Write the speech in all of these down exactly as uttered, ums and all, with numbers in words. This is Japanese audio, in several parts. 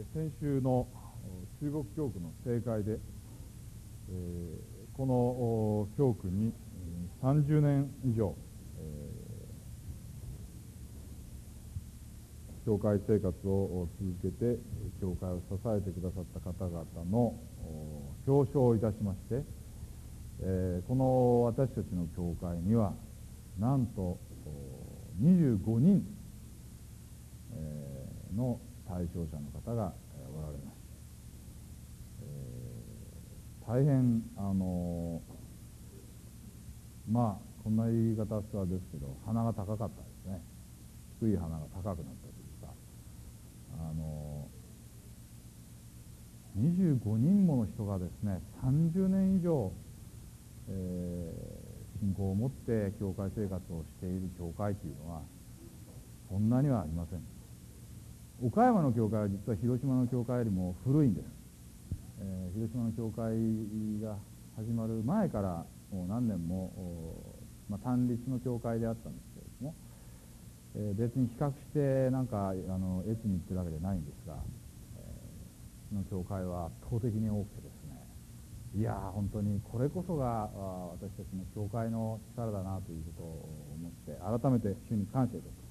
先週の中国教区の正会で、えー、この教区にさんじゅうねん以上、えー、教会生活を続けて教会を支えてくださった方々の表彰をいたしまして、えー、この私たちの教会にはなんとにじゅうごにん、えー、の対象者の方がおられました。えー、大変あのまあこんな言い方はですけど、鼻が高かったですね。低い鼻が高くなったというか、あのにじゅうごにんもの人がですね、さんじゅうねん以上、えー、信仰を持って教会生活をしている教会というのはそんなにはありません。岡山の教会は実は広島の教会よりも古いんです。えー、広島の教会が始まる前からもう何年も、まあ、単立の教会であったんですけれども、えー、別に比較してなんかあの越に言ってるわけじゃないんですが、えー、の教会は圧倒的に多くてですね、いやー本当にこれこそが私たちの教会の力だなということを思って改めて主に感謝いたします。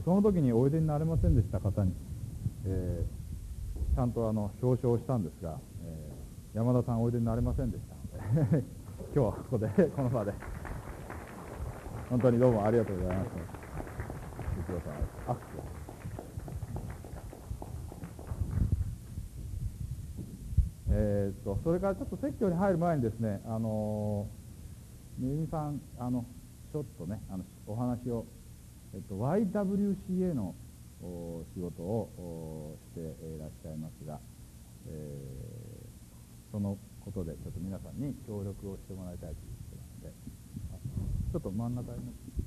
その時においでになれませんでした方に、えー、ちゃんとあの表彰したんですが、えー、山田さんおいでになれませんでしたので今日はここでこの場で本当にどうもありがとうございます。あえー、とそれからちょっと説教に入る前にですね、あのめぐみさんあのちょっとねあのお話を、えっと、ワイダブリューシーエー の仕事をしていらっしゃいますが、えー、そのことでちょっと皆さんに協力をしてもらいたいということなので、ちょっと真ん中に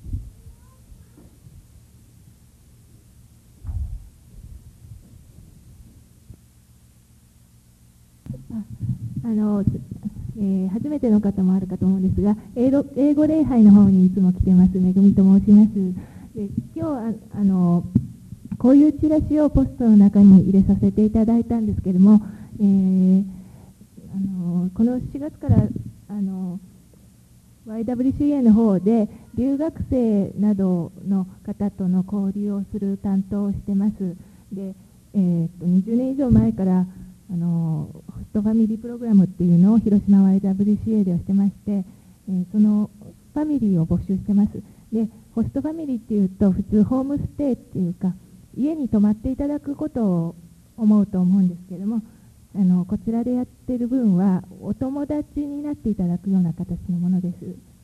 あの、えー、初めての方もあるかと思うんですが、英語、英語礼拝の方にいつも来てますめぐみと申します。で今日はあのこういうチラシをポストの中に入れさせていただいたんですけれども、えー、あのこのしがつからあの ワイダブリューシーエー の方で留学生などの方との交流をする担当をしてます。で、えー、とにじゅうねん以上前からあのホストファミリープログラムっていうのを広島 ワイダブリューシーエー ではしてまして、えー、そのファミリーを募集してます。でホストファミリーっていうと普通ホームステイっていうか家に泊まっていただくことを思うと思うんですけれども、あのこちらでやっている分はお友達になっていただくような形のものです。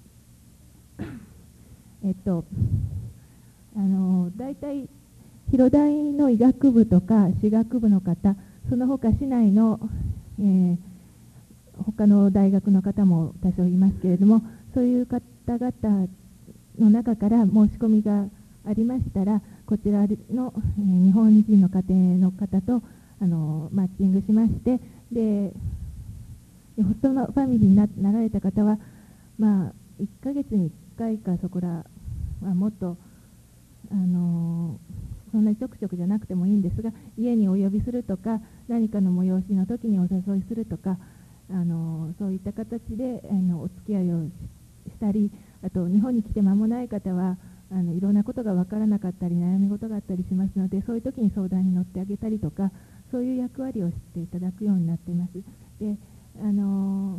えっとあの大体広大の医学部とか歯学部の方、その他市内の、えー、他の大学の方も多少いますけれども、そういう方々の中から申し込みがありましたら、こちらの、えー、日本人の家庭の方とあのマッチングしまして、でホストのファミリーに な, なられた方は、まあ、いっかげつにいっかいかそこら、まあ、もっと、あのー、そんなにちょくちょくじゃなくてもいいんですが、家にお呼びするとか、何かの催しの時にお誘いするとか、あのー、そういった形であのお付き合いをしたり、あと日本に来て間もない方はあのいろんなことが分からなかったり悩み事があったりしますので、そういう時に相談に乗ってあげたりとか、そういう役割をしていただくようになっています。であの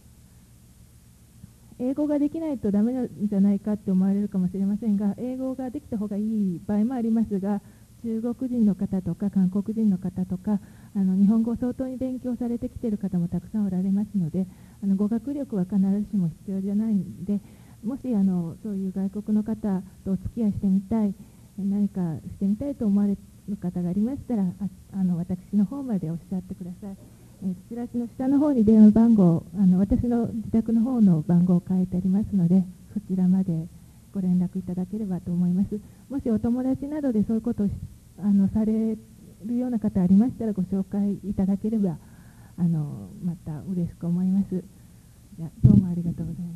英語ができないとダメなんじゃないかって思われるかもしれませんが、英語ができた方がいい場合もありますが、中国人の方とか韓国人の方とか、あの日本語を相当に勉強されてきている方もたくさんおられますので、あの語学力は必ずしも必要じゃないので、もしあのそういう外国の方とお付き合いしてみたい、何かしてみたいと思われる方がありましたら、ああの私の方までおっしゃってください。チラシの下の方に電話番号、あの私の自宅の方の番号を書いてありますので、そちらまでご連絡いただければと思います。もしお友達などでそういうことをあのされるような方ありましたらご紹介いただければ、あのまた嬉しく思います。じゃどうもありがとうございます。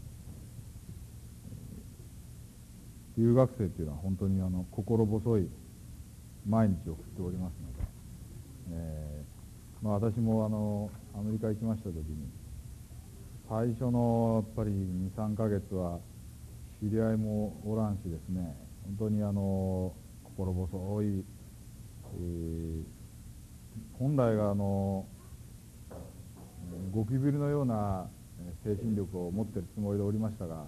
ということです。あの留学生というのは本当にあの心細い毎日を送っておりますので、えーまあ、私もあのアメリカ行きました時に最初のやっぱりにさんかげつは知り合いもおらんしですね、本当にあの心細い、えー、本来があのゴキブリのような精神力を持っているつもりでおりましたが、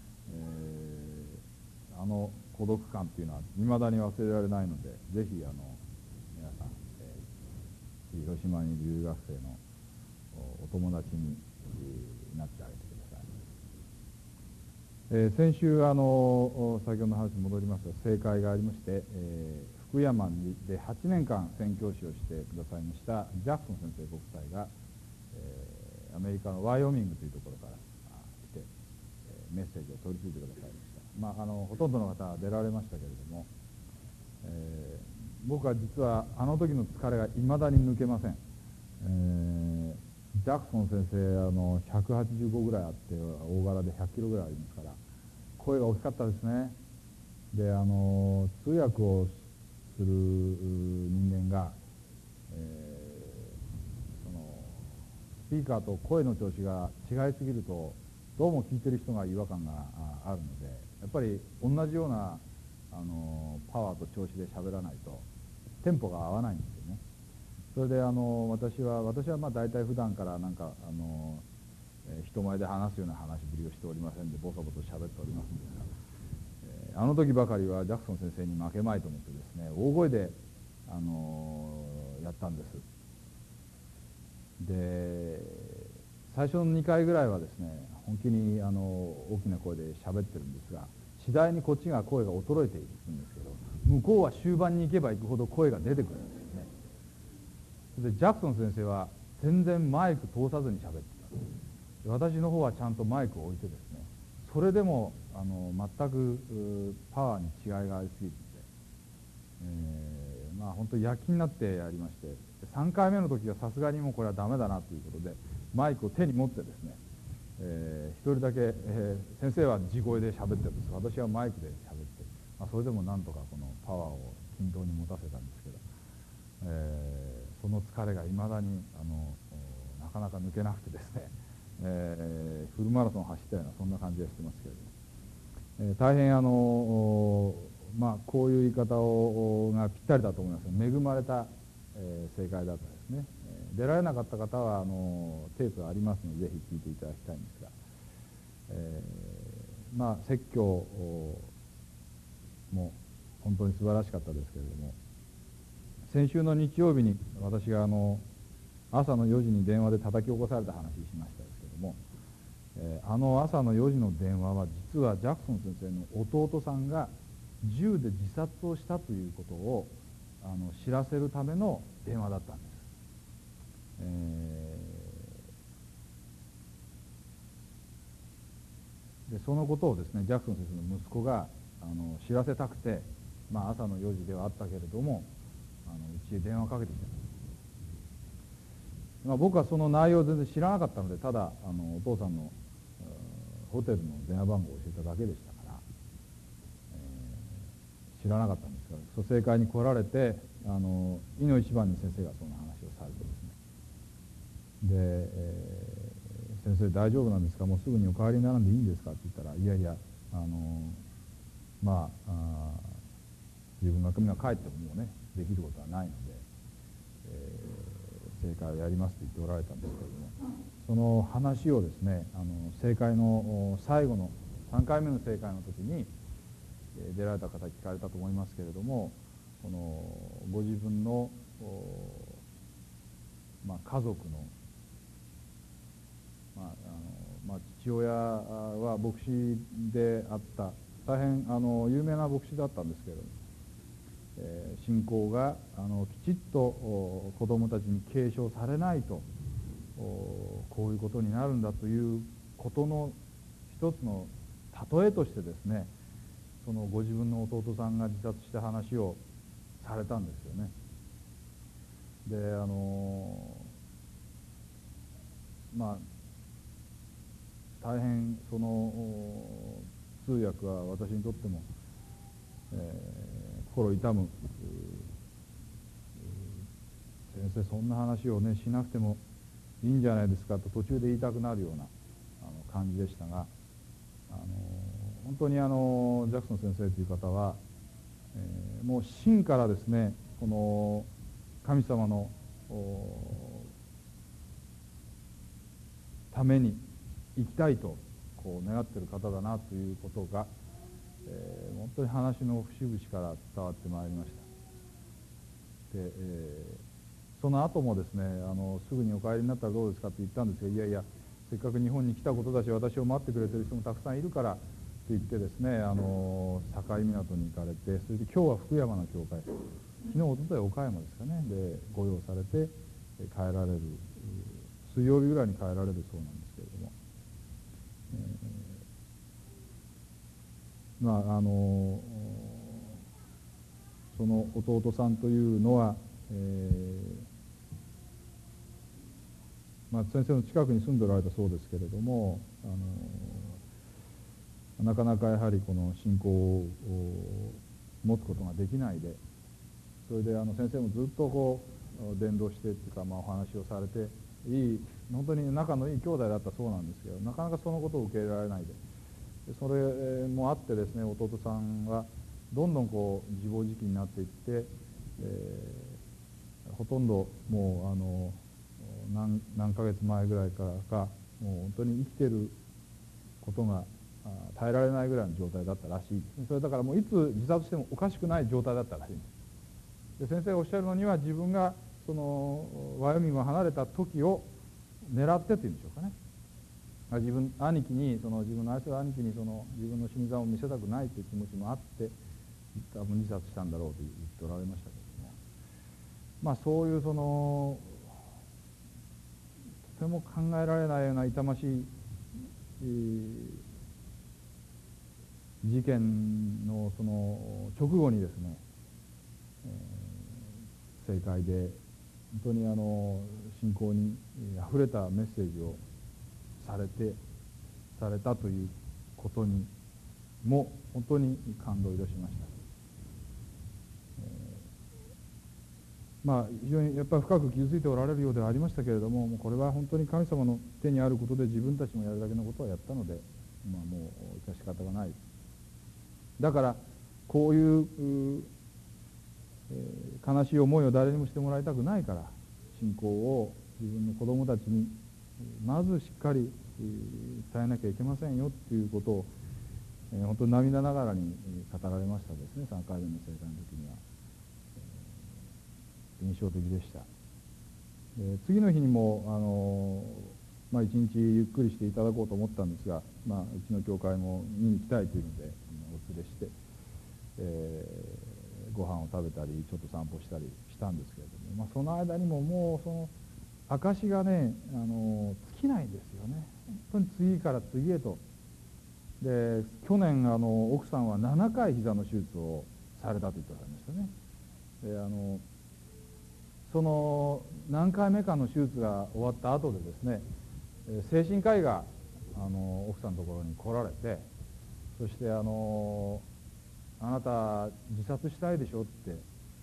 えー、あの孤独感というのは未だに忘れられないので、ぜひあの皆さん、えー、広島に留学生のお友達になってあげてください。えー、先週あの先ほどの話に戻りますが、正会がありまして、えー、福山ではちねんかん宣教師をしてくださいましたジャクソン先生ご夫妻が、えー、アメリカのワイオミングというところから来て、えー、メッセージを取り次いでくださいました。まあ、あのほとんどの方は出られましたけれども、えー、僕は実はあの時の疲れがいまだに抜けません。えージャクソン先生あのひゃくはちじゅうごぐらいあって大柄でひゃっキロぐらいありますから声が大きかったですね。であの通訳をする人間が、えー、そのスピーカーと声の調子が違いすぎるとどうも聞いてる人が違和感があるので、やっぱり同じようなあのパワーと調子で喋らないとテンポが合わないんですよね。それであの私は私はまあ大体普段からなんかあの、えー、人前で話すような話ぶりをしておりませんでボソボソ喋っておりますんですが、えー、あの時ばかりはジャクソン先生に負けまいと思ってですね、大声であのやったんです。で最初のにかいぐらいはですね本気にあの大きな声で喋ってるんですが、次第にこっちが声が衰えていくんですけど、向こうは終盤に行けば行くほど声が出てくるんですよね。でジャクソン先生は全然マイク通さずに喋ってた。私の方はちゃんとマイクを置いてですね、それでもあの全くパワーに違いがありすぎて、えー、まあ本当に躍起になってやりまして、さんかいめの時はさすがにもうこれはダメだなということでマイクを手に持ってですね、えー、一人だけ、えー、先生は地声で喋ってるんです。私はマイクで喋って、まあ、それでもなんとかこのパワーを均等に持たせたんですけど、えー、その疲れがいまだにあのなかなか抜けなくてですね、えー、フルマラソンを走ったようなそんな感じがしてますけれども、えー、大変あの、まあ、こういう言い方をがぴったりだと思いますが、恵まれた、えー、正解だったですね。えー、出られなかった方はあのテープがありますのでぜひ聞いていただきたいんですが、えー、まあ説教も本当に素晴らしかったですけれども、先週の日曜日に私があの朝のよじに電話で叩き起こされた話しましたですけども、えー、あの朝のよじの電話は実はジャクソン先生の弟さんが銃で自殺をしたということをあの知らせるための電話だったんです。えー、でそのことをですねジャクソン先生の息子があの知らせたくて、まあ、朝のよじではあったけれどもあのうちへ電話をかけてきた。まあ、僕はその内容を全然知らなかったので、ただあのお父さんのホテルの電話番号を教えただけでしたから、えー、知らなかったんですが、蘇生会に来られてあのいの一番に先生がその話をされてですね、で、えー、先生大丈夫なんですか、もうすぐにお帰りにならんでいいんですかって言ったら、いやいやあのまああ自分が帰ってももうねできることはないので、えー正会をやりますと言っておられたんですけれども、その話をですねあの正会の最後のさんかいめの正会の時に出られた方聞かれたと思いますけれども、このご自分の、まあ、家族の、まああのまあ、父親は牧師であった、大変あの有名な牧師だったんですけれども、信仰があのきちっと子どもたちに継承されないとこういうことになるんだということの一つの例えとしてですね、そのご自分の弟さんが自殺した話をされたんですよね。であのまあ大変その通訳は私にとってもえー、心痛む、先生そんな話をねしなくてもいいんじゃないですかと途中で言いたくなるようなあの感じでしたが、あの本当にあのジャクソン先生という方は、えー、もう真からですねこの神様のために生きたいとこう願っている方だなということが、えー、本当に話の節々から伝わってまいりました。で、えー、その後もですねあのすぐにお帰りになったらどうですかって言ったんですが、いやいやせっかく日本に来たことだし私を待ってくれてる人もたくさんいるからと言ってですねあの境港に行かれて、それで今日は福山の教会、昨日おととい岡山ですかねでご用されて帰られる、水曜日ぐらいに帰られるそうなんですけれども、えー、まああのその弟さんというのは、えーまあ、先生の近くに住んでおられたそうですけれども、あのなかなかやはりこの信仰を持つことができないで、それであの先生もずっとこう伝道してっていうか、まあ、お話をされていい本当に仲のいい兄弟だったそうなんですけど、なかなかそのことを受け入れられないで、でそれもあってですね弟さんはどんどんこう自暴自棄になっていって、えー、ほとんどもうあの 何, 何ヶ月前ぐらいからかもう本当に生きてることが耐えられないぐらいの状態だったらしいですね。それだからもういつ自殺してもおかしくない状態だったらしいんです。で先生がおっしゃるのには自分がそのワイオミングを離れた時を狙ってというんでしょうかね、自分兄貴にその自分の愛する兄貴にその自分の死に様を見せたくないという気持ちもあって多分自殺したんだろうと言っておられましたけれども、まあそういうそのとても考えられないような痛ましい、えー、事件のその直後にですね、えー、政界で本当にあの信仰にあふれたメッセージをされてされたということにも本当に感動いたしました。えー、まあ非常にやっぱり深く傷ついておられるようではありましたけれども、もうこれは本当に神様の手にあることで自分たちもやるだけのことはやったので、まあ、もう致し方がない。だからこういう、えー、悲しい思いを誰にもしてもらいたくないから信仰を自分の子供たちにまずしっかり伝えなきゃいけませんよっていうことを、えー、本当に涙ながらに語られましたですね。さんかいめの聖会の時には、えー、印象的でした。で次の日にもあのまあ、一日ゆっくりしていただこうと思ったんですが、まあ、うちの教会も見に行きたいというのでお連れして、えー、ご飯を食べたりちょっと散歩したりしたんですけれども、まあ、その間にももうその証がねあの尽きないんですよね。本当に次から次へと。で去年あの奥さんはななかい膝の手術をされたと言っておられましたね。であのその何回目かの手術が終わった後でですね、精神科医があの奥さんのところに来られて、そしてあのあなた自殺したいでしょって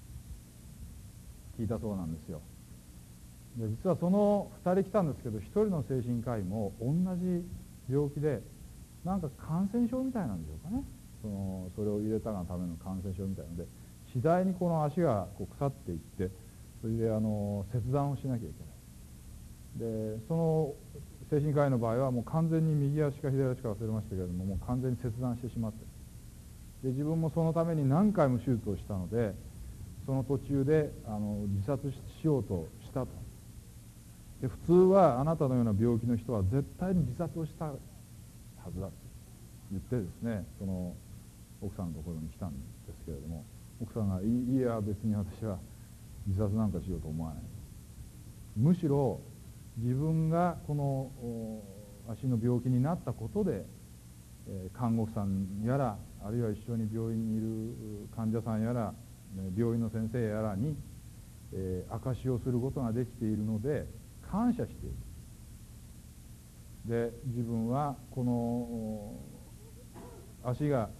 聞いたそうなんですよ。で実はそのふたり来たんですけど、ひとりの精神科医も同じ病気でなんか感染症みたいなんでしょうかね、そのそれを入れたがための感染症みたいなので次第にこの足がこう腐っていって、それであの切断をしなきゃいけない。でその精神科医の場合はもう完全に右足か左足か忘れましたけれども、もう完全に切断してしまって、で自分もそのために何回も手術をしたので、その途中であの自殺しようとしたと。で普通はあなたのような病気の人は絶対に自殺をしたはずだと言ってですね、その奥さんのところに来たんですけれども、奥さんがいいや別に私は自殺なんかしようと思わない、むしろ自分がこの足の病気になったことで、えー、看護婦さんやらあるいは一緒に病院にいる患者さんやら病院の先生やらに、えー、証しをすることができているので感謝している。で自分はこの足が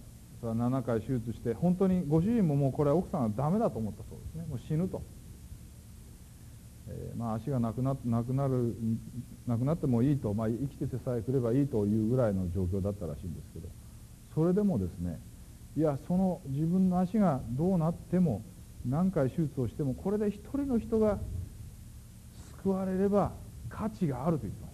それはななかい手術して、本当にご主人ももうこれは奥さんがダメだと思ったそうですね。もう死ぬと、えーまあ、足がなくななくなるなくなってもいいと、まあ、生きててさえくればいいというぐらいの状況だったらしいんですけど、それでもですね、いや、その自分の足がどうなっても何回手術をしてもこれで一人の人が救われれば価値があると言ってました。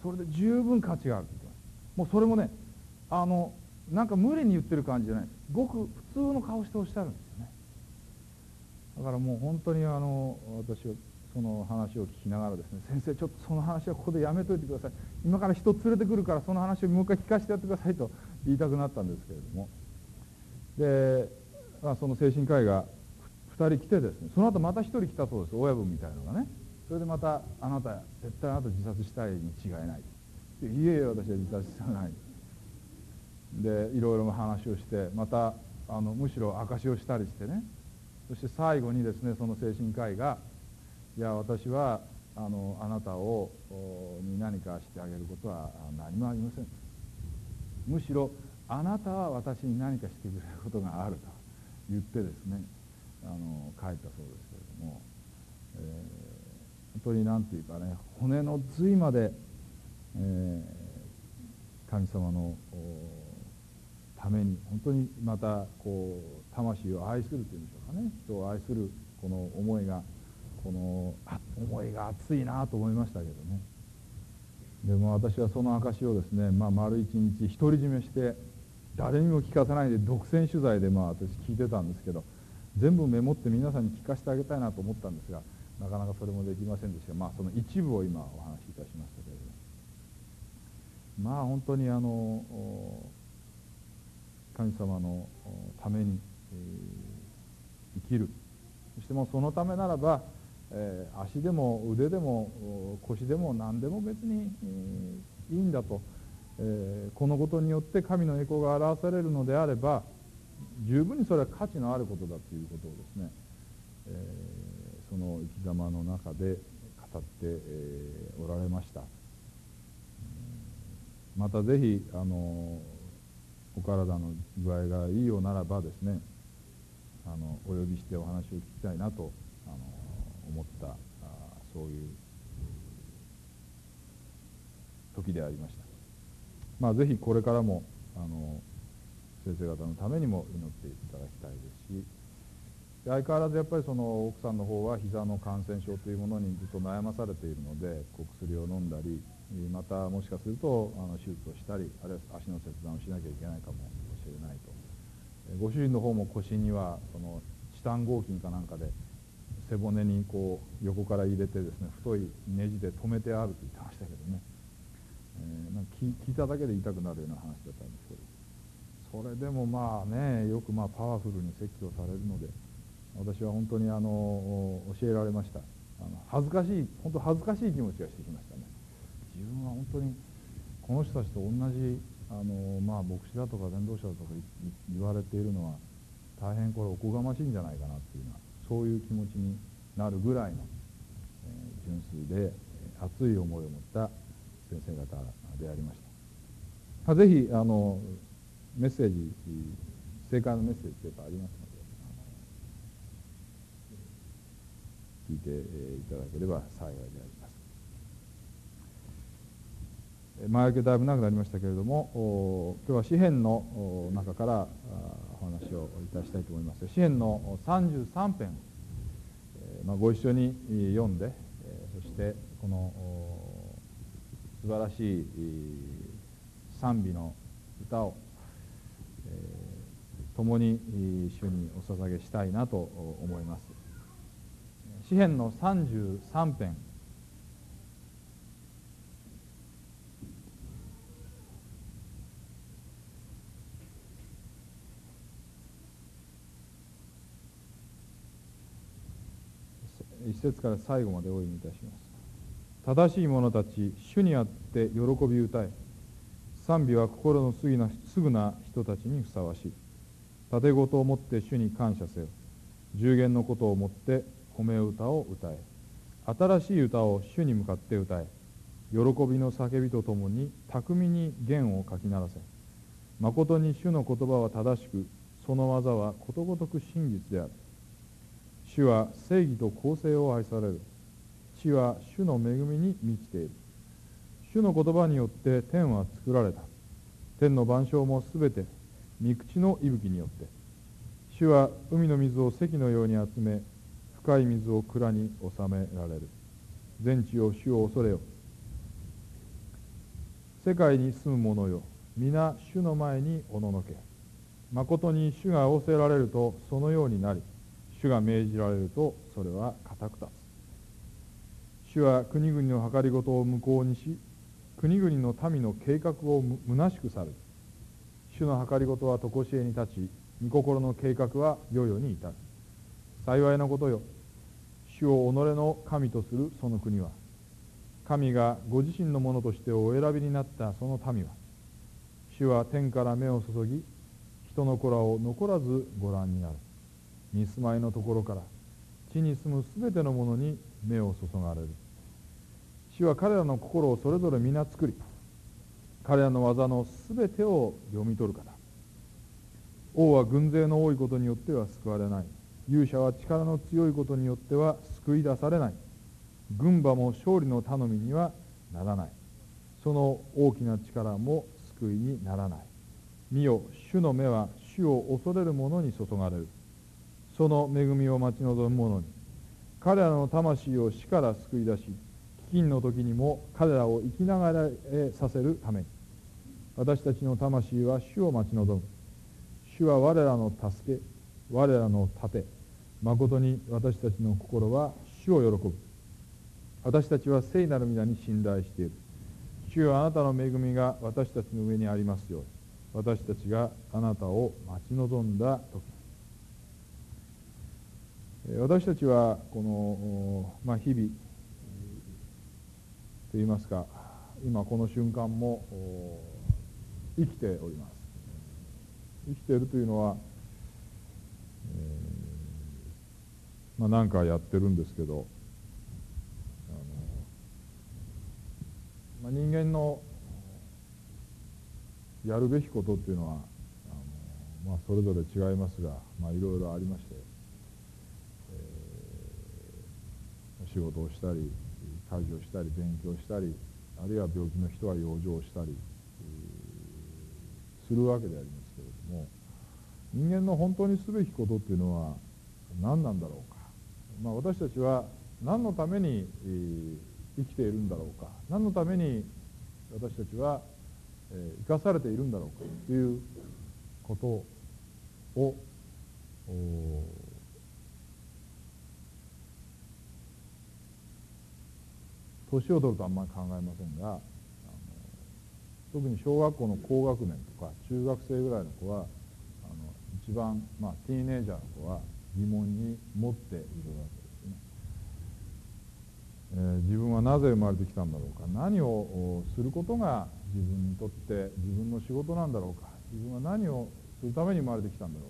それで十分価値があると言ってました。もうそれもね、あのなんか無理に言ってる感じじゃないです。ごく普通の顔しておっしゃるんですよね。だからもう本当にあの私はその話を聞きながらですね、先生ちょっとその話はここでやめといてください、今から人連れてくるからその話をもう一回聞かせてやってくださいと言いたくなったんですけれども、で、まあ、その精神科医がふたり来てですね、その後またひとり来たそうです、親分みたいなのがね。それでまたあなた絶対あなた自殺したいに違いないと、いえいえ私は自殺したないで、いろいろ話をして、またあのむしろ証しをしたりしてね、そして最後にですね、その精神科医が、いや私はあのあなたをに何かしてあげることは何もありません、むしろあなたは私に何かしてくれることがあると言ってですね、あの書いたそうですけれども、えー、本当に何ていうかね、骨の髄まで、えー、神様のために本当にまたこう魂を愛するというんでしょうかね、人を愛するこの思いがこの思いが熱いなと思いましたけどね。でも私はその証をですね、まあ、丸一日独り占めして誰にも聞かせないで独占取材でまあ私聞いてたんですけど、全部メモって皆さんに聞かせてあげたいなと思ったんですが、なかなかそれもできませんでしたが、まあその一部を今お話しいたしましたけれども、まあ本当にあの神様のために、えー、生きる、そしてもうそのためならば、えー、足でも腕でも腰でも何でも別に、えー、いいんだと、えー、このことによって神の栄光が表されるのであれば十分にそれは価値のあることだということをですね、えー、その生き様の中で語って、えー、おられました。またぜひあのお体の具合がいいようならばですね、あのお呼びしてお話を聞きたいなとあの思ったあそういう時でありました。まあぜひこれからもあの先生方のためにも祈っていただきたいですし、相変わらずやっぱりその奥さんの方は膝の感染症というものにずっと悩まされているので、お薬を飲んだり、またもしかするとあの手術をしたり、あるいは足の切断をしなきゃいけないかもしれないと。ご主人の方も腰にはそのチタン合金かなんかで背骨にこう横から入れてですね、太いネジで留めてあると言ってましたけどね、えー、なんか聞いただけで痛くなるような話だったんですけど、それでもまあね、よくまあパワフルに説教されるので、私は本当にあの教えられました。あの恥ずかしい、本当恥ずかしい気持ちがしてきましたね。自分は本当にこの人たちと同じあの、まあ、牧師だとか伝道者だとか言われているのは大変これおこがましいんじゃないかなっていうような、そういう気持ちになるぐらいの、えー、純粋で熱い思いを持った先生方でありました。ぜひあのメッセージ、正解のメッセージというかありますので、聞いていただければ幸いであります。前置きだいぶ長くなりましたけれども、今日は詩編の中からお話をいたしたいと思います。詩編のさんじゅうさん編、まあ、ご一緒に読んで、そしてこの素晴らしい賛美の歌を共に主にお捧げしたいなと思います。詩編のさんじゅうさん編、一節から最後までお読みいたします。正しい者たち、主にあって喜び歌え。賛美は心のすぐな、すぐな人たちにふさわしい。盾事をもって主に感謝せよ。十言のことをもって褒め歌を歌え。新しい歌を主に向かって歌え。喜びの叫びとともに巧みに弦をかき鳴らせ。 まことに主の言葉は正しく、その技はことごとく真実である。主は正義と公正を愛される。地は主の恵みに満ちている。主の言葉によって天は作られた。天の万象もすべて御口の息吹によって。主は海の水を石のように集め、深い水を蔵に収められる。全地を主を恐れよ。世界に住む者よ、皆主の前におののけ。まことに主が仰せられるとそのようになり、主が命じられるとそれは固く立つ。主は国々の計りごとを無効にし、国々の民の計画を虚しくされる。主の計りごとは常しえに立ち、御心の計画は世々に至る。幸いなことよ、主を己の神とするその国は、神がご自身のものとしてお選びになったその民は、主は天から目を注ぎ、人の子らを残らずご覧になる。御住まいのところから地に住むすべてのものに目を注がれる。主は彼らの心をそれぞれ皆作り、彼らの技のすべてを読み取る方。王は軍勢の多いことによっては救われない。勇者は力の強いことによっては救い出されない。軍馬も勝利の頼みにはならない。その大きな力も救いにならない。見よ、主の目は主を恐れる者に注がれる。その恵みを待ち望む者に、彼らの魂を死から救い出し、飢饉の時にも彼らを生きながらえさせるために。私たちの魂は主を待ち望む。主は我らの助け、我らの盾。まことに私たちの心は主を喜ぶ。私たちは聖なる皆に信頼している。主よ、あなたの恵みが私たちの上にありますように。私たちがあなたを待ち望んだ時。私たちはこの、まあ、日々といいますか、今この瞬間も生きております。生きているというのは、えーまあ、何かやってるんですけど、あの、まあ、人間のやるべきことっていうのはあの、まあ、それぞれ違いますが、まあ、いろいろありまして、えー、仕事をしたり家事をしたり勉強したり、あるいは病気の人は養生をしたり、えー、するわけでありますけれども、人間の本当にすべきことっていうのは何なんだろうか、まあ、私たちは何のために、えー、生きているんだろうか、何のために私たちは生かされているんだろうかということを年を取るとあんまり考えませんが、あの特に小学校の高学年とか中学生ぐらいの子はあの一番、まあ、ティーネイジャーの子は疑問に持っているわけですね。えー、自分はなぜ生まれてきたんだろうか、何をすることが自分にとって自分の仕事なんだろうか、自分は何をするために生まれてきたんだろ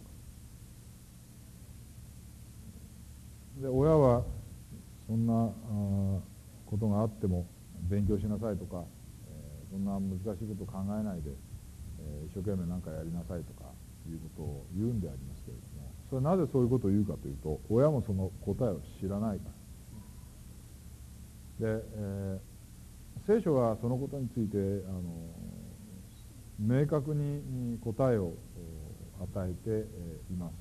うか。で、親はそんなあことがあっても勉強しなさいとか、えー、そんな難しいことを考えないで、えー、一生懸命何かやりなさいとかいうことを言うんでありますけれども、それはなぜそういうことを言うかというと、親もその答えを知らないからで、えー、聖書はそのことについてあの明確に答えを与えています。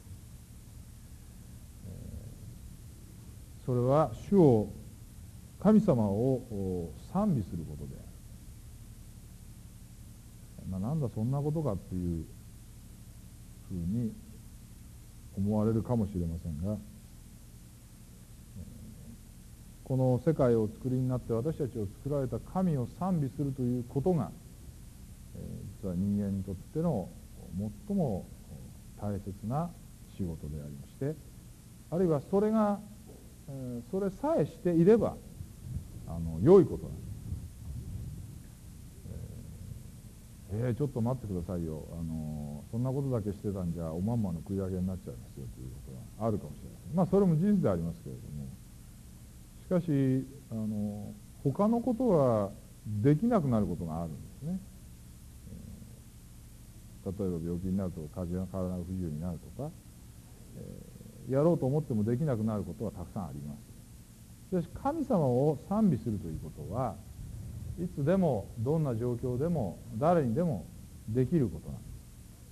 それは主を神様を賛美することである。まあ、なんだそんなことかっていうふうに思われるかもしれませんが、この世界をお作りになって私たちを作られた神を賛美するということが、実は人間にとっての最も大切な仕事でありまして、あるいはそれがそれさえしていればあの良いことなんです。えー、ちょっと待ってくださいよ、あのそんなことだけしてたんじゃおまんまの食い上げになっちゃいますよということがあるかもしれません。まあそれも事実でありますけれども、しかしあの他のことはできなくなることがあるんですね。 例えば病気になるとか体が不自由になるとか、えー、やろうと思ってもできなくなることはたくさんあります。しかし神様を賛美するということはいつでもどんな状況でも誰にでもできることなんです。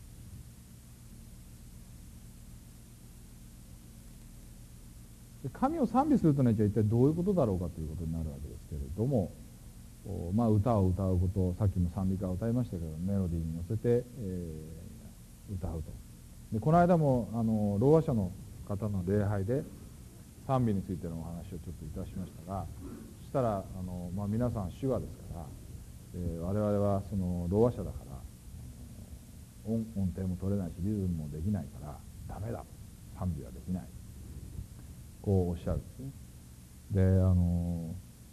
神を賛美するというのは一体どういうことだろうかということになるわけですけれども、まあ、歌を歌うこと、さっきも賛美歌を歌いましたけどメロディーに乗せて、えー、歌うと。でこの間もあのろう話者の方の礼拝で賛美についてのお話をちょっといたしましたが、そしたらあの、まあ、皆さん手話ですから、えー、我々はそのろう話者だから音音程も取れないしリズムもできないからダメだ、賛美はできない、こうおっしゃるんですね。であの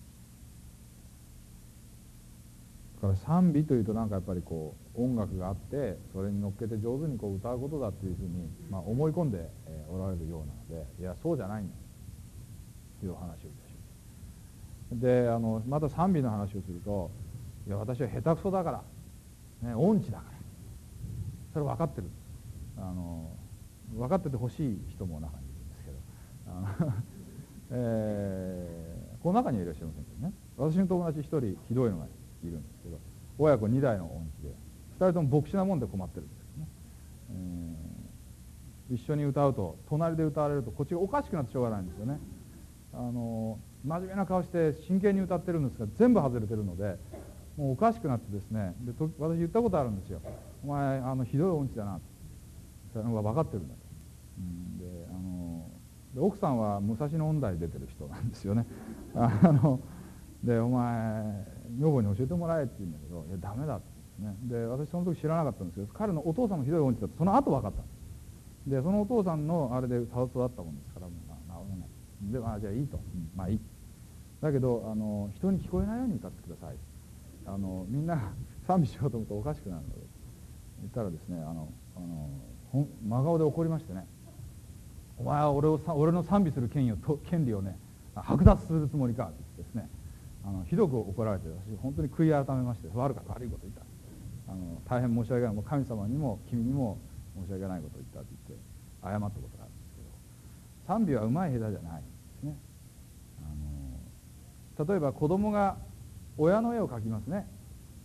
だから賛美というとなんかやっぱりこう音楽があってそれに乗っけて上手にこう歌うことだっていうふうに、まあ、思い込んで、えー、おられるようなので、いやそうじゃないんだというお話をいたします。であのまた賛美の話をすると、いや私は下手くそだから、ね、音痴だから、それ分かってる、あの分かっててほしい人も中にいるんですけど、あのえー、この中にはいらっしゃいませんけどね、私の友達一人ひどいのがいるんですけど、親子にだいの音痴でふたりとも牧師なもんで困ってるんですけどね、えー、一緒に歌うと隣で歌われるとこっちがおかしくなってしょうがないんですよね。あの真面目な顔して真剣に歌ってるんですが全部外れてるのでもうおかしくなってですね、でと私言ったことあるんですよ。お前あのひどい音痴だな、それは分かってるんだと、うん、であので奥さんは武蔵野音大出てる人なんですよね。あのでお前女房に教えてもらえって言うんだけど、いやダメだって言うんですね。で私その時知らなかったんですけど、彼のお父さんもひどい音痴だってその後分かったんです。でそのお父さんのあれで育ったもんですからもうな治らないで、あじゃあいいと、うん、まあいいだけどあの人に聞こえないように歌ってください、あのみんな賛美しようと思うとおかしくなるので言ったらですね、あのあの真顔で怒りましてね、お前は俺を俺の賛美する権利をと権利をね剥奪するつもりかって言ってですね、あのひどく怒られて、私本当に悔い改めまして、悪かった悪いこと言った、あの大変申し訳ない、もう神様にも君にも申し訳ないことを言ったって言って謝ったことがあるんですけど、賛美はうまい下手じゃないんですね。あの例えば子供が親の絵を描きますね、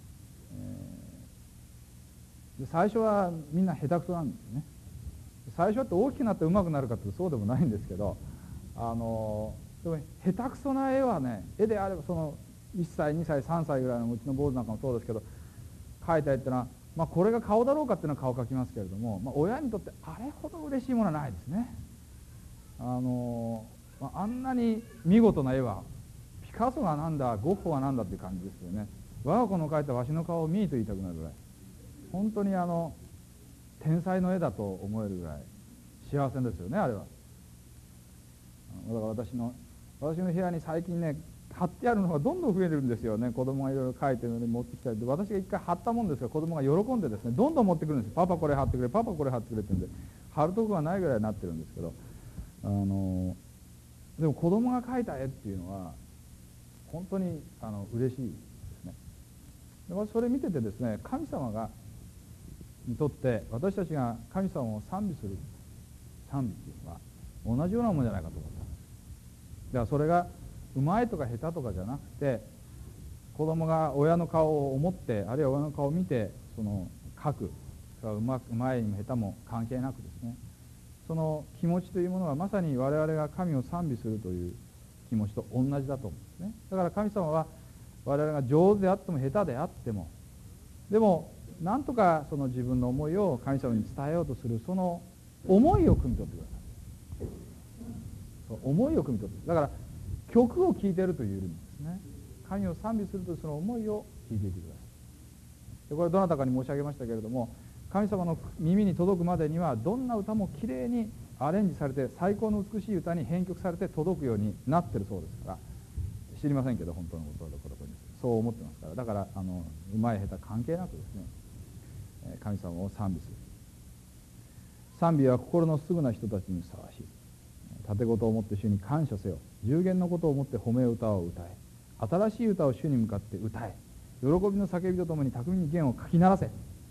えー、で最初はみんな下手くそなんですね。最初って大きくなってうまくなるかってそうでもないんですけど、あのでも下手くそな絵はね、絵であればそのいっさいにさいさんさいぐらいのうちの坊主なんかもそうですけど、描いた絵っていうのは、まあ、これが顔だろうかっていうのは顔を描きますけれども、まあ、親にとってあれほど嬉しいものはないですね。あの、まあ、あんなに見事な絵はピカソがなんだゴッホがなんだっていう感じですよね。我が子の描いたわしの顔を見いと言いたくなるぐらい本当にあの天才の絵だと思えるぐらい幸せですよね、あれは。だから私の私の部屋に最近ね貼ってあるのがどんどん増えてるんですよね。子供がいろいろ描いてるので持ってきたりで、私が一回貼ったもんですが子供が喜んでですねどんどん持ってくるんです。パパこれ貼ってくれ、パパこれ貼ってくれってんで貼るとこがないぐらいになってるんですけど、あのでも子供が描いた絵っていうのは本当にあの嬉しいですね。で私それ見ててですね、神様がにとって私たちが神様を賛美する賛美っていうのは同じようなものじゃないかと思ったんです。だからそれがうまいとか下手とかじゃなくて、子供が親の顔を思って、あるいは親の顔を見てその描く、うまうまいにも下手も関係なくですね、その気持ちというものはまさに我々が神を賛美するという気持ちと同じだと思うんですね。だから神様は我々が上手であっても下手であっても、でもなんとかその自分の思いを神様に伝えようとするその思いを汲み取ってください。思いを汲み取って、だから曲を聴いているという意味ですね。神を賛美するというその思いを聴いていてください。でこれどなたかに申し上げましたけれども、神様の耳に届くまでにはどんな歌もきれいにアレンジされて最高の美しい歌に編曲されて届くようになってるそうですから、知りませんけど本当のことはどこどこにそう思ってますから、だからあのうまい下手関係なくですね、神様を賛美する。賛美は心のすぐな人たちにふさわしい。盾事をもって主に感謝せよ。従言のことをもって褒め歌を歌え。新しい歌を主に向かって歌え。喜びの叫びとともに巧みに弦をかき鳴らせ。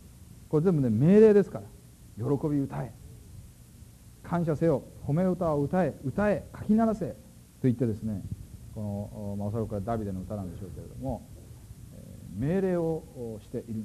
これ全部ね命令ですから。喜び歌え、感謝せよ、褒め歌を歌え、歌え、書き鳴らせと言ってですね、この、まあ、おそらくはダビデの歌なんでしょうけれども、えー、命令をしている。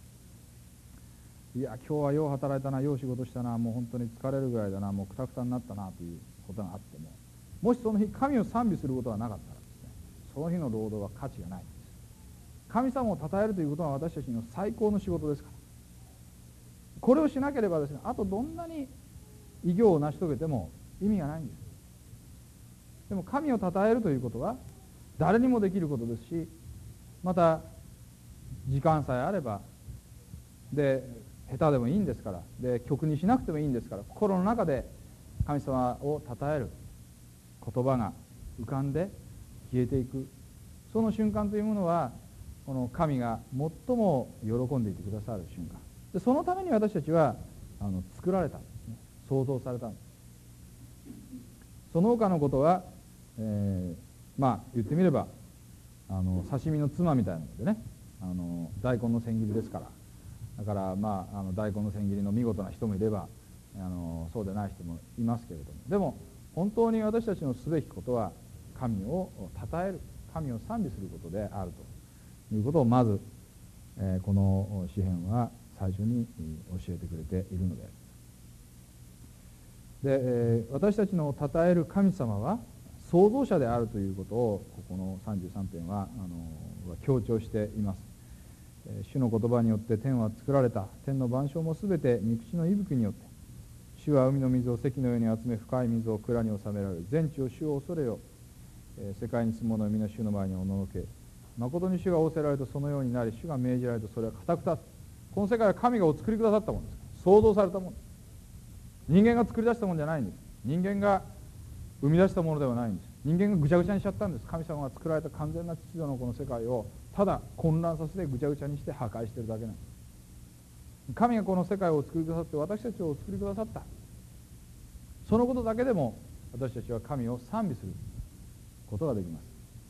いや今日はよう働いたな、よう仕事したな、もう本当に疲れるぐらいだな、もうくたくたになったなということがあっても、もしその日神を賛美することがなかったらですね、その日の労働は価値がないんです。神様を称えるということは私たちの最高の仕事ですから。これをしなければですね、あとどんなに偉業を成し遂げても意味がないんです。でも神を称えるということは誰にもできることですし、また時間さえあればで下手でもいいんですから、で曲にしなくてもいいんですから、心の中で神様を称える言葉が浮かんで消えていく、その瞬間というものはこの神が最も喜んでいてくださる瞬間で、そのために私たちはあの作られたんですね。創造されたんです。その他のことは、えー、まあ言ってみればあの刺身のつまみたいなのでね、あの大根の千切りですから、だからまああの大根の千切りの見事な人もいれば、あのそうでない人もいますけれども、でも本当に私たちのすべきことは神を称える、神を賛美することであるということをまず、えー、この詩編は最初に教えてくれているのであります。で、えー、私たちの称える神様は創造者であるということをここのさんじゅうさん編はあの強調しています。主の言葉によって天は作られた。天の万象もすべて御口の息吹によって。主は海の水を関のように集め、深い水を蔵に収められる。全地を主を恐れよ。世界に住む者は皆主の前におののけ。誠に主が仰せられるとそのようになり、主が命じられるとそれは固く立つ。この世界は神がお作りくださったものです。創造されたものです。人間が作り出したものじゃないんです。人間が生み出したものではないんです。人間がぐちゃぐちゃにしちゃったんです。神様が作られた完全な秩序のこの世界をただ混乱させてぐちゃぐちゃにして破壊しているだけなんです。神がこの世界をお作りくださって私たちをお作りくださった。そのことだけでも私たちは神を賛美することができます。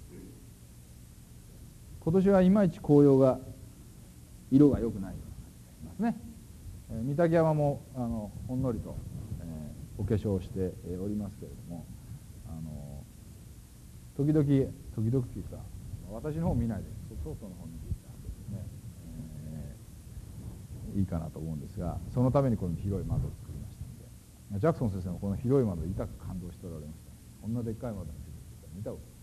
今年はいまいち紅葉が色が良くないような感じがしますね。えー、御嶽山もあのほんのりと、えー、お化粧をしておりますけれども、あの時々時々というか私の方を見ないで外の方に見ていただくとですね、えー、いいかなと思うんですが、そのためにこの広い窓を作りましたので、ジャクソン先生もこの広い窓に痛く感動しておられました。こんなでっかい窓について見たことない。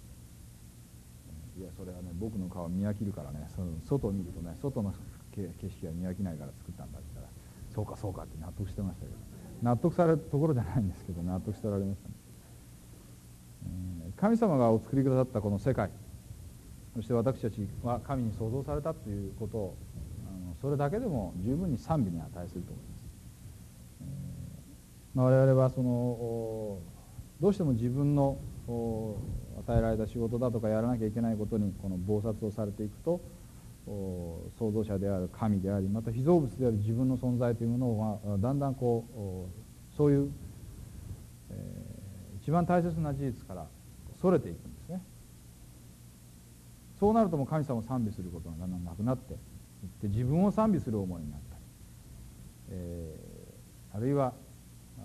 いやそれはね、僕の顔見飽きるからね、その外を見るとね、外の景色が見飽きないから作ったんだって言ったら、そうかそうかって納得してましたけど、納得されるところじゃないんですけど納得しておられましたね。えー、神様がお作りくださったこの世界、そして私たちは神に創造されたということを、あのそれだけでも十分に賛美に値すると思います。えーまあ、我々はそのどうしても自分の与えられた仕事だとかやらなきゃいけないことにこの忙殺をされていくと、創造者である神であり、また被造物である自分の存在というものはだんだんこうそういう、えー、一番大切な事実からそれていくんですね。そうなるともう神様を賛美することがだんだんなくなっていって自分を賛美する思いになったり、えー、あるいはあの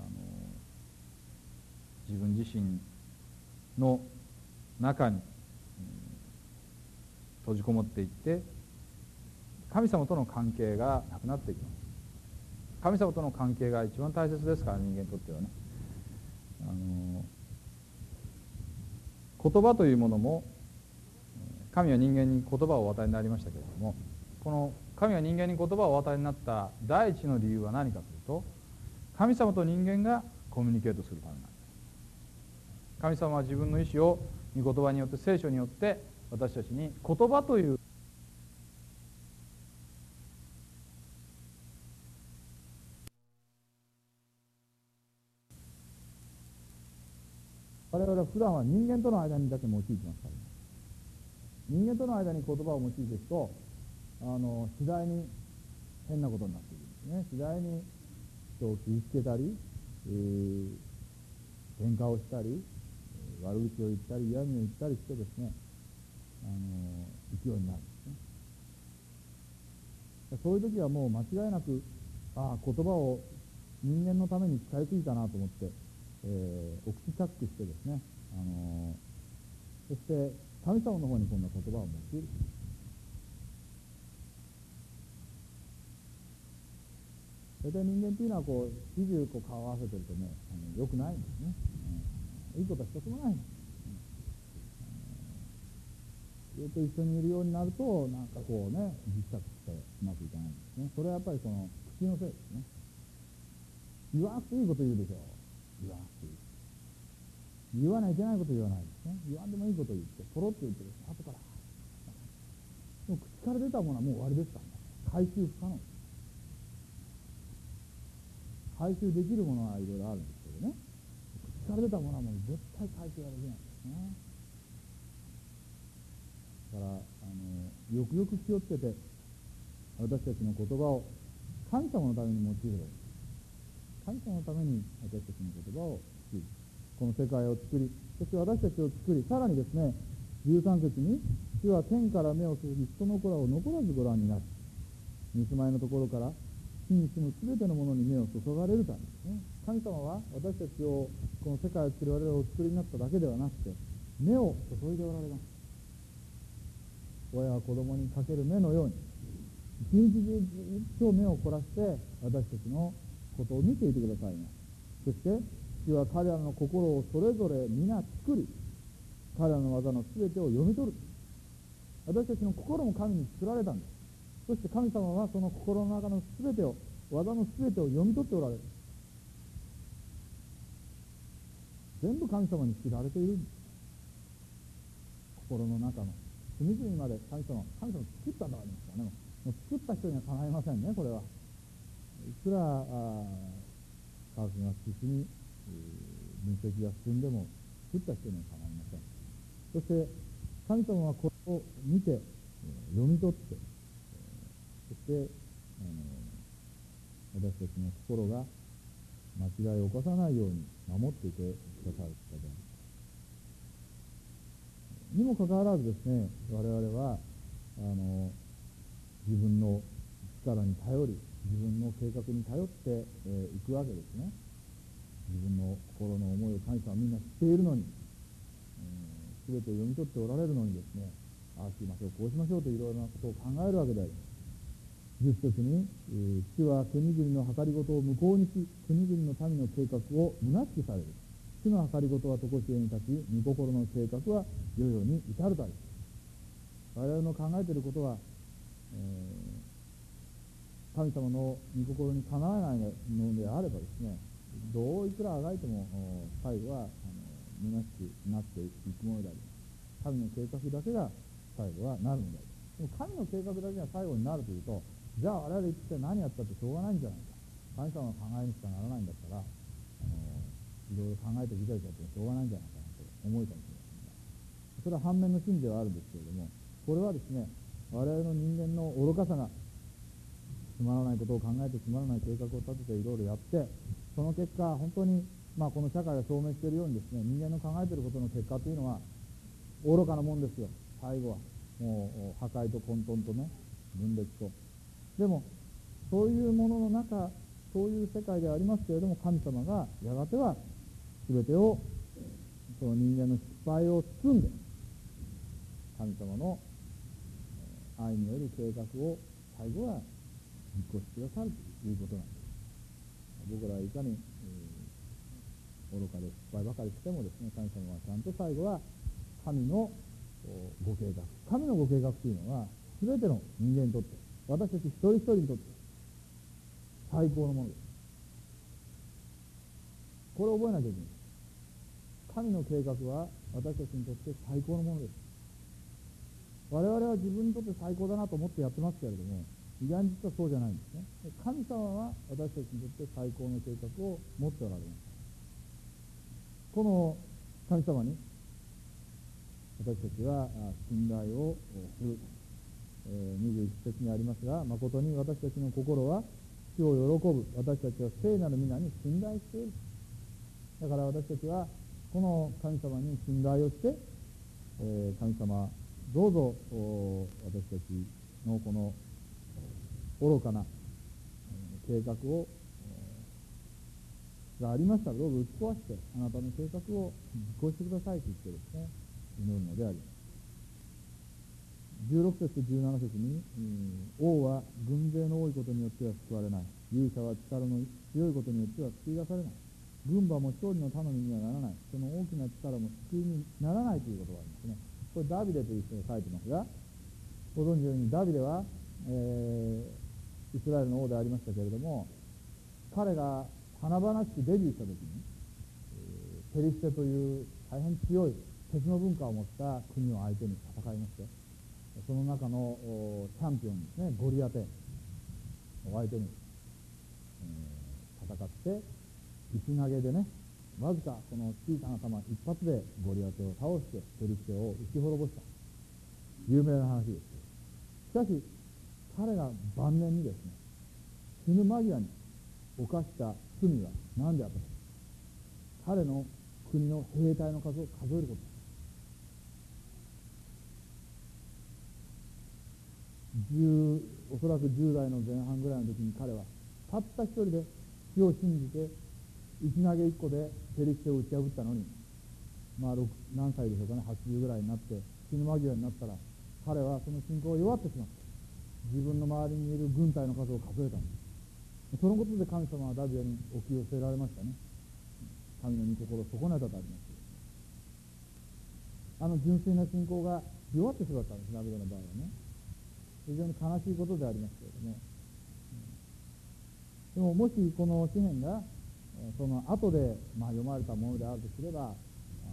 自分自身の中に、うん、閉じこもっていって神様との関係がなくなっていきます。神様との関係が一番大切ですから、人間にとってはね。あの言葉というものも神は人間に言葉をお与えになりましたけれども、この神は人間に言葉をお与えになった第一の理由は何かというと、神様と人間がコミュニケートするためなんです。神様は自分の意志を御言葉によって、聖書によって私たちに言葉という我々は普段は人間との間にだけ用いてますからね。人間との間に言葉を用いていくと、あの次第に変なことになっていくんですね。次第に人を傷つけたり、えー、喧嘩をしたり、悪口を言ったり嫌味を言ったりしてですね、あの勢いになるんですね。 そういう時はもう間違いなく、ああ、言葉を人間のために使いすぎたなと思って、えー、お口チャックしてですね、あのー、そして神様の方に今度は言葉を用いる。大体人間っていうのはこう始終こう顔を合わせてるとね、あのよくないんですね、うん、いいことは一つもないんです。ずっと一緒にいるようになると、なんかこうね、ぎっしゃくしてうまくいかないんですね。それはやっぱりその口のせいですね。言わなくていいこと言うでしょう。言わなくていい。言わないといけないこと言わないですね。言わんでもいいこと言って、ポロッと言ってですね、後から。でも口から出たものはもう終わりですからね。回収不可能です。回収できるものはいろいろあるんですけどね。口から出たものはもう絶対回収はできないんですね。だからあのよくよく気をつけて私たちの言葉を神様のために用いる。神様のために私たちの言葉を用いる。この世界を作り、そして私たちを作り、さらにですね、じゅうさん節に、主は天から目を注ぎ、人の子らを残らずご覧になる。見住まいのところから地に住むすべてのものに目を注がれるためですね。神様は私たちを、この世界を作り、我々をお作りになっただけではなくて、目を注いでおられます。親は子供にかける目のように、一日中ずっと目を凝らして私たちのことを見ていてくださいます。そして主は彼らの心をそれぞれ皆作り、彼らの技のすべてを読み取る。私たちの心も神に作られたんです。そして神様はその心の中のすべてを、技のすべてを読み取っておられる。全部神様に知られているんです。心の中の隅々まで神様、神様作ったんだからですからね。もう作った人にはかないませんね、これは。いくら科学が進み、分析が進んでも作った人にはかないません。そして神様はこれを見て読み取って、そしてあの私たちの心が間違いを犯さないように守っていてくださる方であるにもかかわらずですね、我々はあの自分の力に頼り、自分の計画に頼ってい、えー、くわけですね。自分の心の思いを神様はみんな知っているのに、すべ、えー、てを読み取っておられるのにですね、ああしましょう、こうしましょうといろいろなことを考えるわけであります。じゅっ節に、えー、主は国々の計りごとを無効にし、国々の民の計画を虚しくされる。主の計りごとは常しえに立ち、御心の計画は世々に至るためです。我々の考えていることは、えー、神様の御心にかなわないのであればですね、どういくらあがいても最後はあの虚しくなっていくものであります。神の計画だけが最後はなるのであります。でも神の計画だけが最後になるというと、じゃあ我々一体何やったってしょうがないんじゃないか。神様の考えにしかならないんだったら、あのいろいろ考えてきたりとかってしょうがないんじゃないかなと思うかもしれませんが、それは反面の真ではあるんですけれども、これはですね、我々の人間の愚かさが、つまらないことを考えてつまらない計画を立てていろいろやって、その結果本当に、まあ、この社会が証明しているようにですね、人間の考えていることの結果というのは愚かなもんですよ。最後はもう破壊と混沌とね、分裂と。でもそういうものの中、そういう世界ではありますけれども、神様がやがては全てをその人間の失敗を包んで、神様の愛による計画を最後は実行してくださるということなんです。僕らはいかに、えー、愚かで失敗ばかりしてもですね、神様はちゃんと最後は神のご計画、神のご計画というのは全ての人間にとって、私たち一人一人にとって最高のものです。これを覚えなきゃいけない。神の計画は私たちにとって最高のものです。我々は自分にとって最高だなと思ってやってますけれども、意外に実はそうじゃないんですね。神様は私たちにとって最高の計画を持っておられます。この神様に私たちは信頼をする。にじゅういち節にありますが、誠に私たちの心は主を喜ぶ。私たちは聖なる皆に信頼している。だから私たちはこの神様に信頼をして、えー、神様どうぞ私たちのこの愚かな計画をがありましたらどうぞ打ち壊して、あなたの計画を実行してくださいと言ってですね、祈るのであります。じゅうろく節とじゅうなな節に、王は軍勢の多いことによっては救われない。勇者は力の強いことによっては救い出されない。軍馬も勝利の頼みにはならない。その大きな力も救いにならないということがありますね。これダビデという人が書いてますが、ご存知のようにダビデは、えー、イスラエルの王でありましたけれども、彼が華々しくデビューした時に、えー、ペリシテという大変強い鉄の文化を持った国を相手に戦いまして、その中のチャンピオンですね、ゴリアテを相手に、えー、戦って石投げでね、わずかこの小さな弾一発でゴリアテを倒してペリシテを打ち滅ぼした有名な話です。しかし彼が晩年にですね、死ぬ間際に犯した罪は何であったか、彼の国の兵隊の数を数えることです。おそらくじゅう代の前半ぐらいの時に彼はたった一人で死を信じて石投げ一個でペリシテを打ち破ったのに、まあ何歳でしょうかね、はちじゅうぐらいになって死ぬ間際になったら、彼はその信仰が弱ってしまって自分の周りにいる軍隊の数を数えたんです。そのことで神様はダビデにお気を据えられましたね。神の御心を損ねたとあります。あの純粋な信仰が弱ってしまったんです、ダビデの場合はね。非常に悲しいことでありますけれども、でももしこの詩篇がその後で、まあ、読まれたものであるとすれば、あの、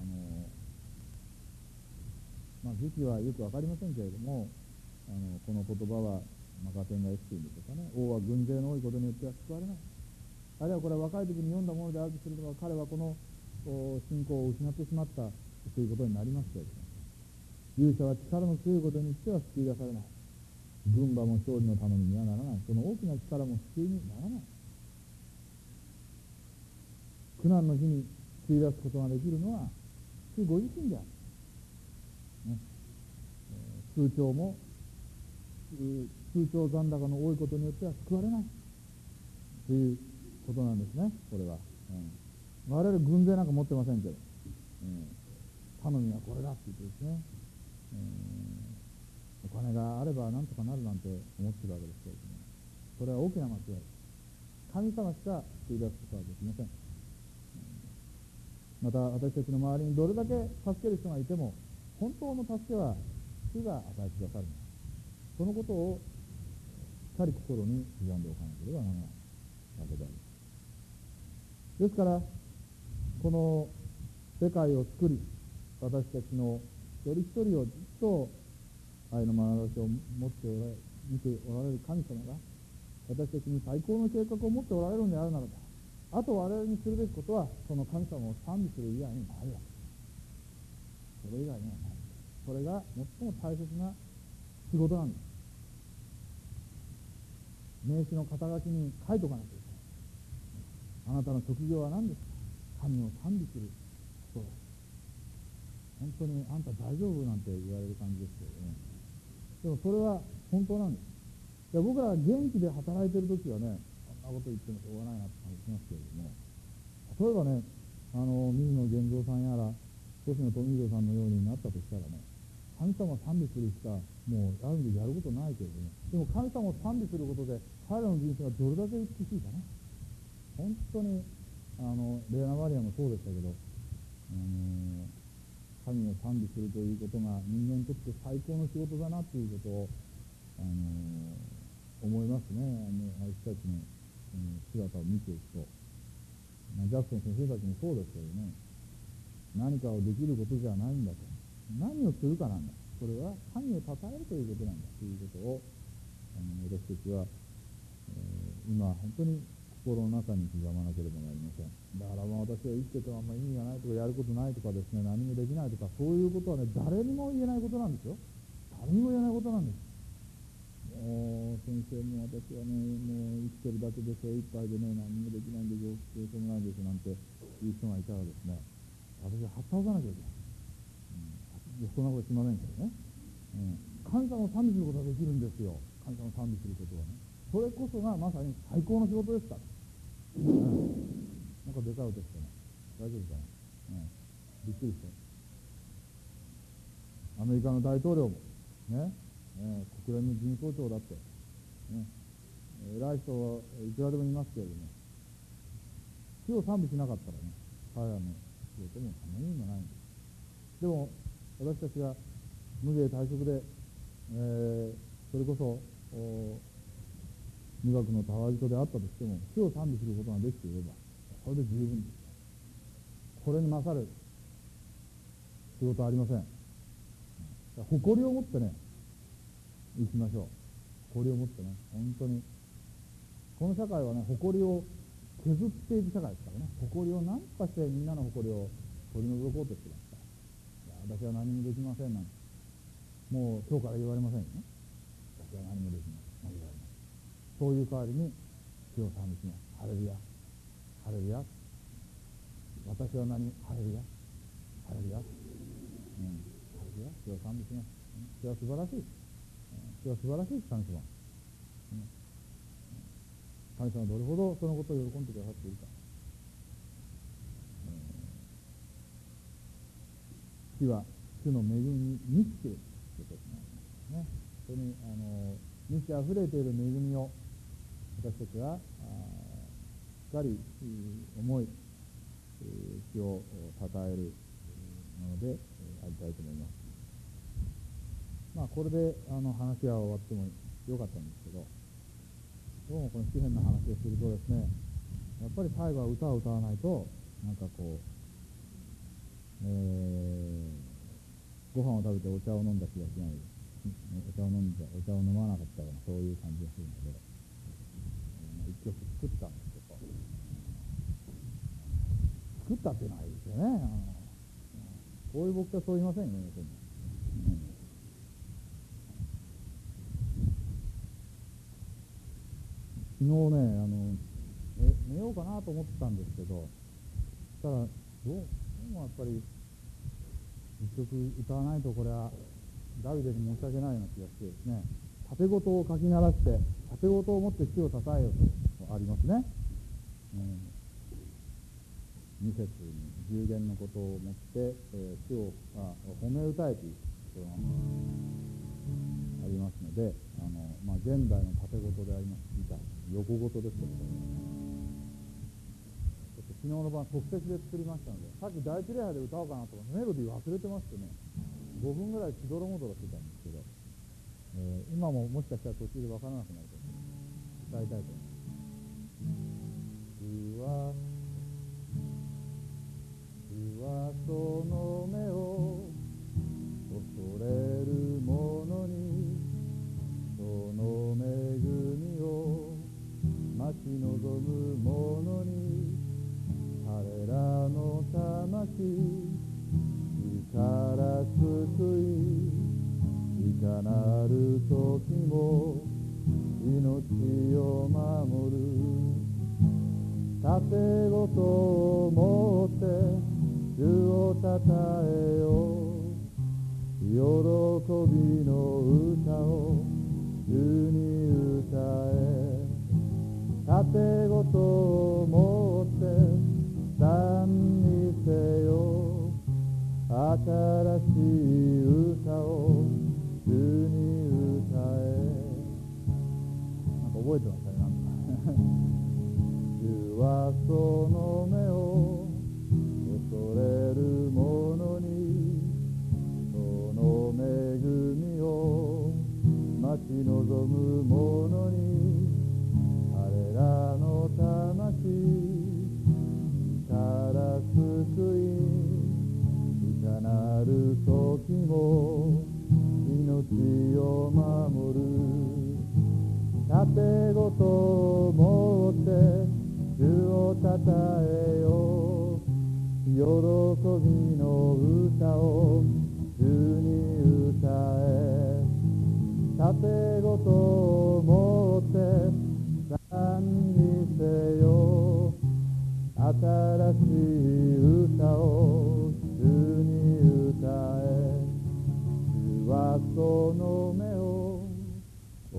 まあ、時期はよく分かりませんけれども、あのこの言葉は、まあ、ガテンが エス というんでしょうかね、王は軍勢の多いことによっては救われない。あるいはこれは若い時に読んだものであるとすれば、彼はこの信仰を失ってしまったということになりますけれども、勇者は力の強いことによっては救い出されない。軍馬も勝利の頼みにはならない。その大きな力も救いにならない。苦難の日に救い出すことができるのは主ご自身である、ね、通帳も通帳残高の多いことによっては救われないということなんですね。これは、うん、我々軍勢なんか持ってませんけど、うん、頼みはこれだって言ってですね、うん、お金があればなんとかなるなんて思ってるわけですけれども、それは大きな間違いです。神様しか救い出すことはできません。また私たちの周りにどれだけ助ける人がいても、本当の助けは主が与えてくださるのです。そのことをしっかり心に刻んでおかなければならないわけであります。ですからこの世界を作り、私たちの一人一人をずっと愛の眼差しを持っておられ見ておられる神様が、私たちに最高の計画を持っておられるのであるならば、あと我々にするべきことはその神様を賛美する以外にないわけです。それ以外にはない。それが最も大切な仕事なんです。名刺の肩書きに書いておかなきゃいけない。あなたの職業は何ですか。神を賛美する人です。本当にあんた大丈夫なんて言われる感じですけれども、でもそれは本当なんです。いや僕ら元気で働いてる時はね、そんなこと言ってもしょうがないなって感じしますけれども、例えばね、あの水野源三さんやら星野富弘さんのようになったとしたらね、神様を賛美するしかもうある意味でやることないけれども、でも神様を賛美することで彼らの人生がどれだけ美しいかね。本当にあのレーナ・マリアもそうでしたけど、あの神を賛美するということが人間にとって最高の仕事だなということを、あの思いますね。あのああいう人たちの、うん、姿を見ていくと、まあ、ジャクソン先生たちもそうですけどね、何かをできることじゃないんだと、何をするかなんだ、それは神を称えるということなんだということを、あの私たちは、えー、今本当に心の中に刻まなければなりません。だからまあ私は生きててもあんまり意味がないとか、やることないとかですね、何もできないとか、そういうことはね、誰にも言えないことなんですよ。誰にも言えないことなんです。もう先生も私はね、もう生きてるだけで精一杯でね、何もできないんでどうしようもないんですなんていう人がいたらですね、私ははったおかなきゃいけない、うん、そんなことしませんけどね、うん、神様を賛美することができるんですよ。神様を賛美することはね、 それこそがまさに最高の仕事ですから、うん、なんかでかい音してね、大丈夫かな、うん、びっくりして、アメリカの大統領もね、えー、国連の事務総長だって、ね、偉い人はいくらでもいますけれども、主を賛美しなかったらね、彼らの仕事も何の意味もないんです。でも私たちが無芸退職で、えー、それこそ無学のたわ人であったとしても、主を賛美することができていればそれで十分です。これに勝る仕事はありません。誇りを持ってね行きましょう。誇りを持ってね、本当にこの社会はね、誇りを削っていく社会ですからね、誇りを何とかしてみんなの誇りを取り除こうとしてますから、いや私は何もできませんなんてもう今日から言われませんよね。私は何もできません、言われます。そういう代わりに主を賛美します。ハレルヤハレルヤ、私は何、ハレルヤハレルヤ、うん、ハレルヤ、主を賛美します。主は素晴らしい、主は素晴らしい神様、うん、神様はどれほどそのことを喜んでくださっているか、主は主の恵みに満ちているということになりますね。本当にあの満ち溢れている恵みを私たちはしっかり思い、主を称えるものでありたいと思います。まあこれであの話は終わってもよかったんですけど、どうもこの詩篇の話をするとですね、やっぱり最後は歌を歌わないとなんかこう、えー、ご飯を食べてお茶を飲んだ気がしない、お茶を飲んでお茶を飲まなかったようなそういう感じがするので、一曲作ったんですけど、作ったっていうのはいいですよね。あのこういう僕はそう言いませんよね、要するに。昨日ね、あの寝ようかなと思ってたんですけど、そしたらどうどうもやっぱり一曲歌わないとこれはダビデに申し訳ないような気がしてですね、盾事を書き鳴らして盾事を持って主を称えようとありますね。に節に十言のことをもって、えー、主をあ褒め歌えということがありますので、あの、まあ、現代の盾事でありますギター横事ですけど、ちょっと昨日の晩即席で作りましたので、さっき第一礼拝で歌おうかなとかメロディー忘れてましてね、ごふんぐらいしどろもどろしてたんですけど、えー、今ももしかしたら途中で分からなくなるかもしれない。歌いたいと思います。主は主はその目を恐れる者にその恵みを待ち望む者に、彼らの魂死から救い、いかなる時も命を守る。盾事を持って主をたたえよう、喜びの歌を主に歌え。盾事を持って賛美せよ、新しい歌を主に歌え。なんか覚えてましたね、なんか主はその目を恐れる者にその恵みを待ち望む者に、彼らの魂から救い、いかなる時も命を守る。盾事を持って主をたたえよう、喜びの歌を主に歌え。盾事を持って賛美せよ、新しい歌を主に歌え。主はその目を恐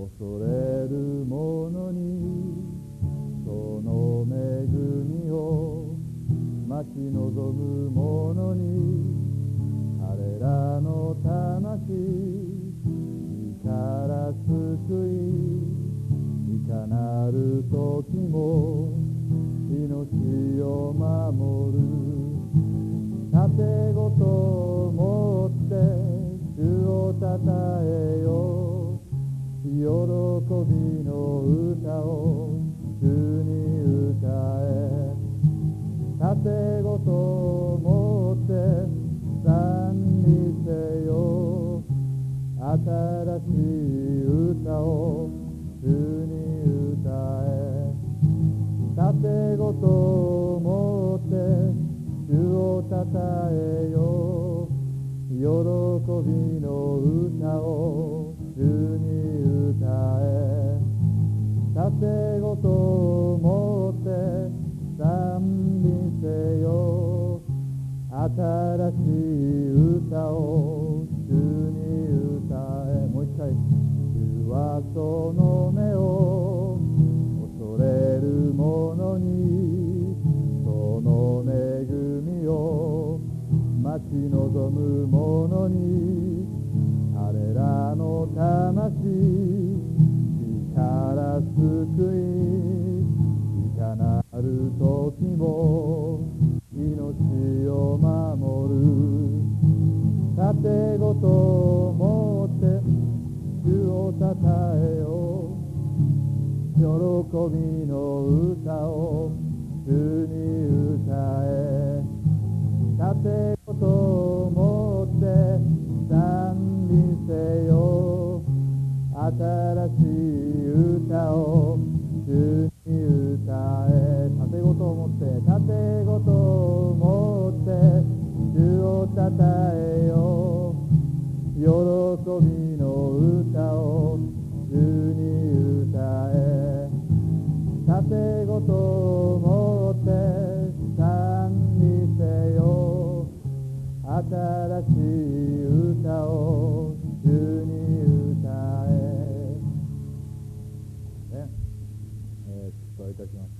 恐れる者にその恵みを待ち望む者に彼らの魂死から救いいかなる時も命を守る盾ごと持って主をたたえよ喜びの歌を主に歌え盾ごと持って賛美せよ新しい歌を主に歌え盾ごと持って主をたたえよ喜びの歌を主に歌え盾ごと持って賛美せよ新しい歌を主に歌えもう一回主はその目を恐れる者にその恵みを待ち望む者に彼らの魂死から救いいかなる時も命を守る盾ごと持って主をたたえよ喜びの歌を主に歌え盾ごと持って賛美せよ新しい歌を主に歌え盾ごと持って盾ごと持って主をたたえよ喜びの歌を主に歌え盾ごと持って賛美せよ新しい歌を主に歌えねえー、伝えいたします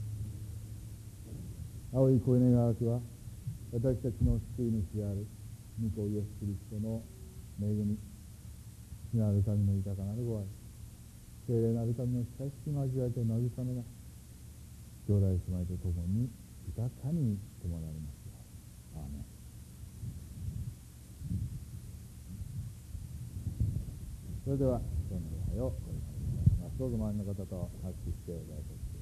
青い声願わくは私たちの救い主である御子イエス・キリストの恵み主なる神の豊かなるご愛聖霊なる神の親しき交わりと慰めが兄弟姉妹と共に豊かに共なりますようアーメン。それでは今日の礼拝を終わりたいと思います。どうぞ周りの方と拍手してお願いします。